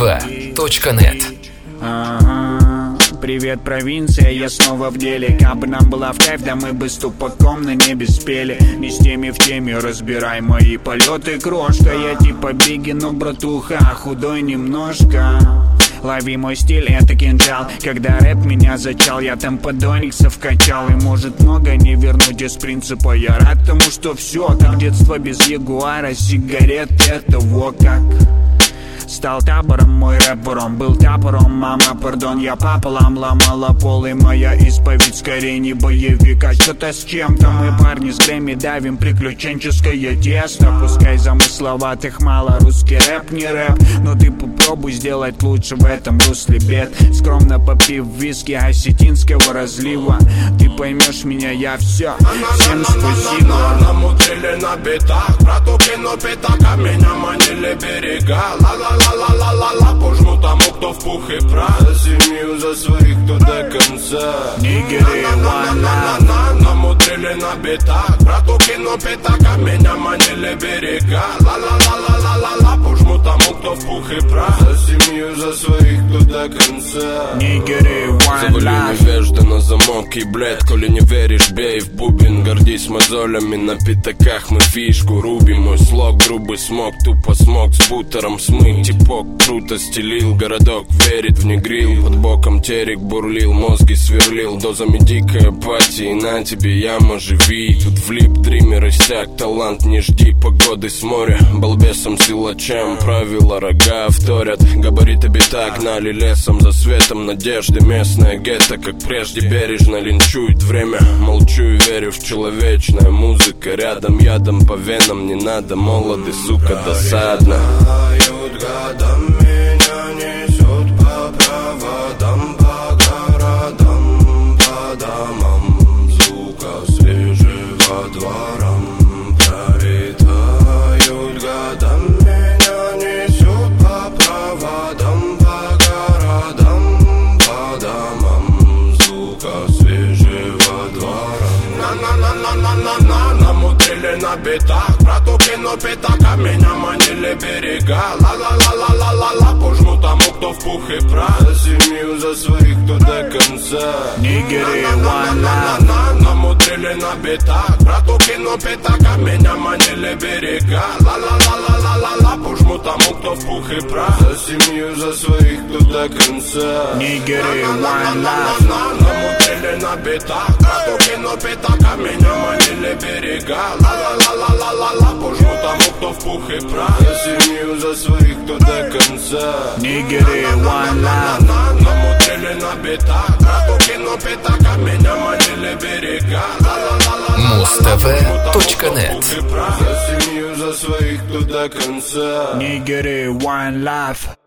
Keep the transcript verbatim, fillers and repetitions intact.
Муз-ТВ точка нет. Ага. Привет, провинция, я снова в деле. Как бы нам была в кайф, да мы бы с тупаком на небе спели. Не с теми в теме, разбирай мои полеты, крошка. Я типа Бигги, но братуха, худой немножко. Лови мой стиль, это кинжал. Когда рэп меня зачал, я там подониксов качал. И может много не вернуть из принципа. Я рад тому, что все как детство без ягуара, сигарет, это во как. Стал табором, мой рэпером был тапором. Мама, пардон, я пополам ломала пол. И моя исповедь скорее не боевик, а что-то с чем-то. Мы парни с Грэмми давим приключенческое тесто. Пускай замысловатых мало, русский рэп не рэп, но ты попробуй сделать лучше в этом русле бед. Скромно попив виски осетинского разлива, ты поймешь меня, я все. Всем спасибо. Намудрили на битах, брату кину пятака, меня манили берега. Ла-ла-ла-ла-ла-ла-ла, пожму тому, кто в пух и прах. За семью, за своих, кто до конца. Нигеры, на-на-на-на-на, намудрили на битах, брату кину пятака, меня манили берега. Ла-ла-ла-ла-ла-ла-ла, пожму тому, кто в пух и прах. За семью, за своих, кто до конца. Нигеры, one life. Завали на замок и, блядь, коли не веришь, бей в бубен. Гордись мозолями, на пятаках мы фишку рубим. Мой слог, грубый смог, тупо смог с бутером смыть. Типок круто стелил, городок верит в негрил. Под боком терек бурлил, мозги сверлил. Дозами дикой апатии, на тебе яма, живи. Тут влип, дример, иссяк, талант, не жди погоды с моря. Балбесом, силачам, правила рога вторят. Габариты бита гнали лесом за светом надежды. Местная гетто, как прежде, бережно линчует время. Молчу и верю в человечное, музыка рядом, ядом по венам не надо. Молоды, сука, досадно. Годом меня несет по проводам, по городам, по домам, звука свежего дворам пролетают. Годом меня несет по проводам, по городам, по домам, звука свежего двора. На-на-на-на-на-на-на, намудрили на битах, брату кину пятака, меня манили берега. Ла-ла-ла-ла-ла-ла-ла, пожму тому, кто в пух и прах. За семью, за своих, кто до конца. Нигеры, one life. Намудрили на битах, брату кину пятака, меня манили берега. Ла-ла-ла-ла-ла-ла-ла, пожму тому, кто в пух и прах. За семью, за своих, кто до конца. Нигеры, one life. Намудрили на битах, брату кину пятака, меня манили берега. Ла-ла-ла-ла-ла-ла-ла, пожму тому, кто в пух и прах. За семью, за своих, кто до конца. Нигеры, one life. Намудрили на битах, брату кину пятака, меня манили берега. Муз-ТВ точка нет. За семью, за своих, кто до конца. Нигеры, one life.